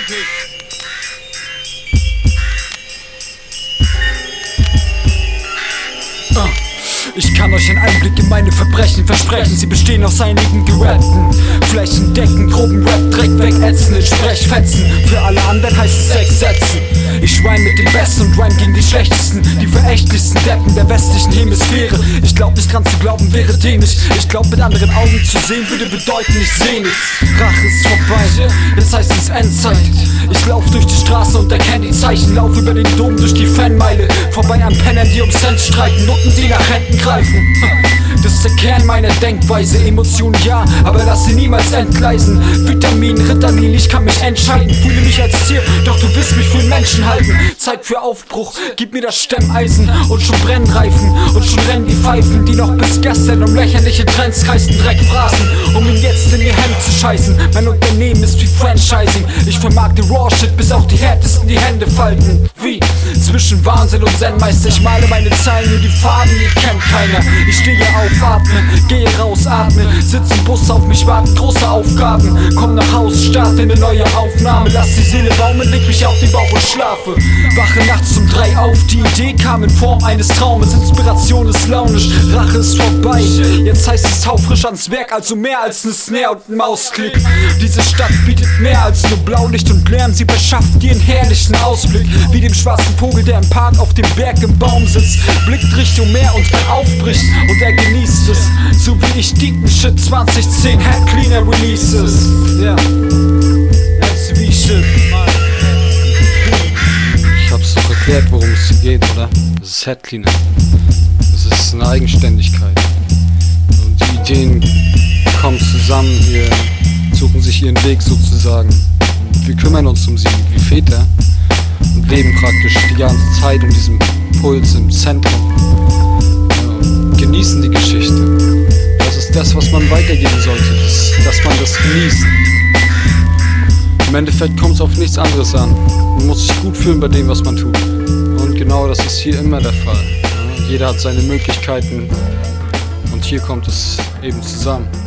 Ich kann euch einen Einblick in meine Verbrechen versprechen. Sie bestehen aus einigen gerappten Flächen, Decken, groben Rap, Dreck wegätzen, in Sprechfetzen. Für alle anderen heißt es 6 Sätzen. Ich rhyme mit den Besten und rhyme gegen die Schlechtesten, die verächtlichsten Deppen der westlichen Hemisphäre. Ich glaub nicht dran zu glauben wäre dämlich. Ich glaub mit anderen Augen zu sehen würde bedeuten, ich seh nichts. Rache ist vorbei, jetzt heißt es Endzeit. Ich lauf durch die Straße und erkenn die Zeichen. Lauf über den Dom durch die Fanmeile, vorbei an Pennern, die um Cent streiten, Nutten, die nach Händen greifen. Das ist der Kern meiner Denkweise. Emotionen ja, aber lass sie niemals entgleisen. Vitamin, Ritalin, ich kann mich entscheiden. Fühle mich als Tier, doch du wirst mich für einen Menschen halten. Zeit für Aufbruch, gib mir das Stemmeisen. Und schon brennen Reifen, und schon rennen die Pfeifen, die noch bis gestern um lächerliche Trends kreisten, Dreck fraßen, um ihn jetzt in ihr Hemd zu scheißen. Mein Unternehmen ist wie Franchising. Ich vermarkte Raw Shit, bis auch die Härtesten die Hände falten. Wie? Zwischen Wahnsinn und Zen-Meister. Ich male meine Zeilen, nur die Farben, die kennt keiner. Ich stehe auf, atme, gehe raus, atme, sitz im Bus, auf mich warten große Aufgaben. Komm nach Haus, starte eine neue Aufnahme. Lass die Seele baumeln, leg mich auf den Bauch und schlafe. Wache nachts um 3 auf, die Idee kam in Form eines Traumes. Inspiration ist launisch, Rache ist vorbei. Jetzt heißt es taufrisch ans Werk, also mehr als ne Snare und ein Mausklick. Diese Stadt bietet mehr als nur Blaulicht und Lärm. Sie verschafft dir einen herrlichen Ausblick, wie dem schwarzen Vogel, der im Park auf dem Berg im Baum sitzt. Blickt Richtung Meer und dann aufbricht und er genießt es, so wie ich Deacon Shit 2010 Head Cleaner Releases. Ja, SW Shit. Ich hab's doch erklärt, worum es hier geht, oder? Das ist Head Cleaner. Das ist eine Eigenständigkeit. Und die Ideen kommen zusammen, wir suchen sich ihren Weg sozusagen. Wir kümmern uns um sie wie Väter und leben praktisch die ganze Zeit in diesem Puls im Zentrum. Genießen die Geschichte. Das ist das, was man weitergeben sollte, dass man das genießt. Im Endeffekt kommt es auf nichts anderes an. Man muss sich gut fühlen bei dem, was man tut. Und genau das ist hier immer der Fall. Jeder hat seine Möglichkeiten und hier kommt es eben zusammen.